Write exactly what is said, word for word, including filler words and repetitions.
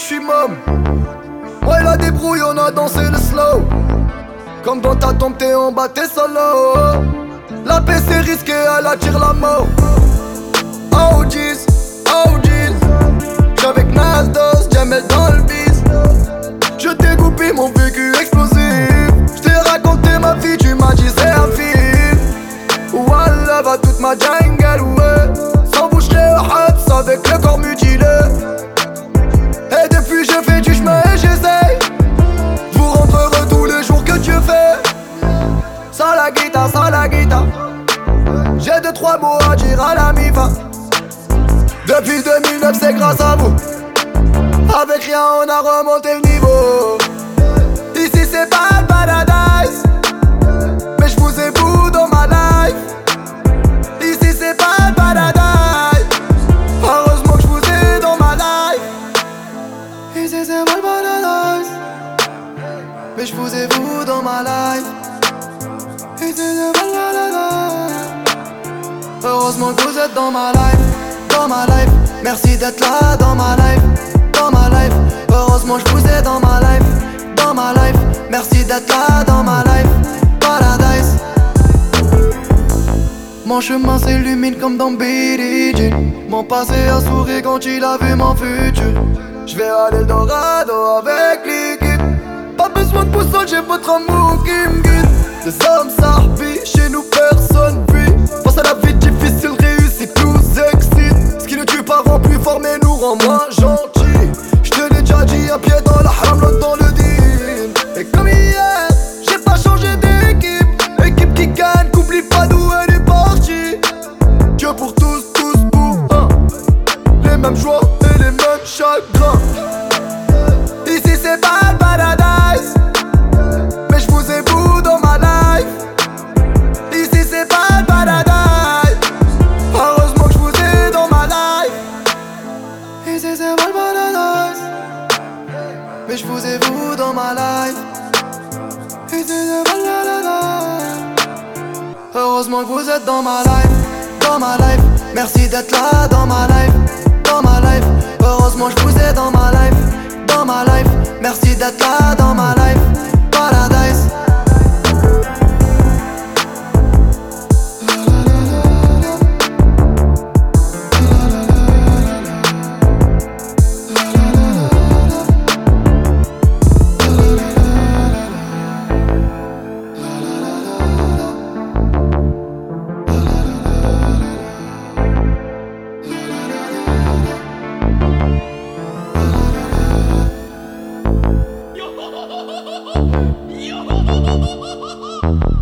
suis môme. Ouais, la débrouille, on a dansé le slow. Comme dans ta tombe, t'es en bas, t'es solo. La paix c'est risqué, elle attire la mort. Oh jeez, oh jeez. J'avec Nasdos, Jamel dans le bis. Je t'ai coupé mon vécu explosif. J't'ai raconté ma vie, tu m'as dit c'est un film. Wallah, va toute ma jungle, ouais. Sans vous j'serais au Habs avec le corps mutilé. Et depuis je fais du chemin et j'essaye vous rendre heureux tous les jours que Dieu fait. Sans la guitare, sans la guitare. J'ai deux trois mots à dire à la mi-fa. Depuis deux mille neuf c'est grâce à vous. Avec rien on a remonté le niveau. Ici c'est pas le paradise, mais je vous ai vous dans ma life. Ici c'est pas le paradise, heureusement que je vous ai dans ma life. Ici c'est pas le paradise, mais je vous ai vous dans ma life. Ici c'est pas le paradise, heureusement que vous êtes dans ma life. Dans ma life, merci d'être là dans ma life. Dans ma life, heureusement je vous ai dans ma life. Dans ma life, merci d'être là dans ma life. Paradise. Mon chemin s'illumine comme dans Billie Jean. Mon passé a souri quand il a vu mon futur. Je vais à l'Eldorado avec l'équipe. Pas besoin de boussole, j'ai votre amour qui me guide. Les hommes s'arpillent, chez nous personne vit. Face à la vie difficile, réussite nous excite. Ce qui ne tue pas rend plus fort mais nous rend moins gentils. J'te l'ai déjà dit, un pied dans la haram, l'autre dans le deal. Et comme hier, j'ai pas changé d'équipe. Équipe qui gagne, qu'oublie pas d'où elle est partie. Dieu pour tous, tous pour un. Les mêmes joies et les mêmes chagrins. Ici c'est pas le paradise, mais je vous ai vous dans ma life. Ici c'est pas le paradise, heureusement que je vous ai dans ma life. Ici c'est pas le paradise, mais je vous ai vous dans ma life. Ici c'est pas le paradise, heureusement que vous êtes dans ma life. Dans ma life, merci d'être là dans ma life. Dans ma life, heureusement je vous ai dans ma life. Dans ma life, merci d'être là dans ma life. Paradise. Yo!